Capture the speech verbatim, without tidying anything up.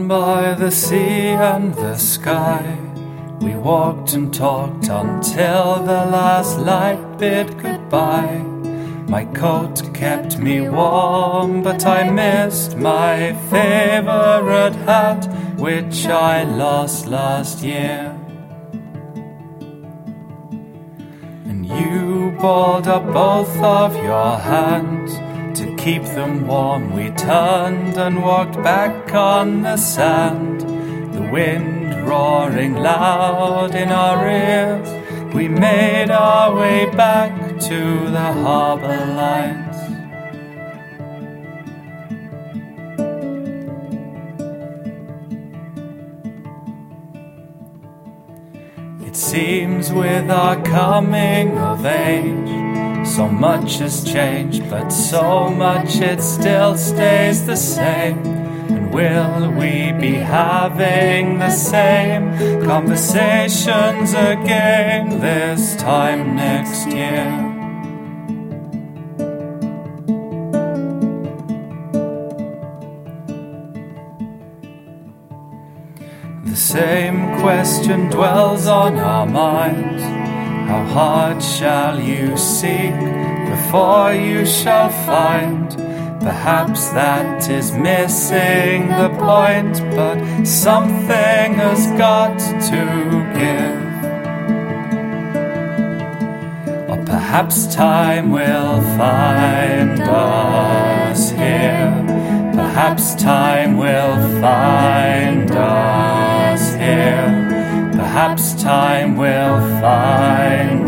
by the sea and the sky, we walked and talked until the last light bid goodbye. My coat kept me warm, but I missed my favorite hat, which I lost last year. And you balled up both of your hands to keep them warm. We turned and walked back on the sand, the wind roaring loud in our ears. We made our way back to the harbour lights. It seems with our coming of age, so much has changed, but so much it still stays the same. And will we be having the same conversations again this time next year? The same question dwells on our minds. How hard shall you seek before you shall find? Perhaps that is missing the point, but something has got to give. Or perhaps time will find us here. Perhaps time will find us here. Perhaps time will find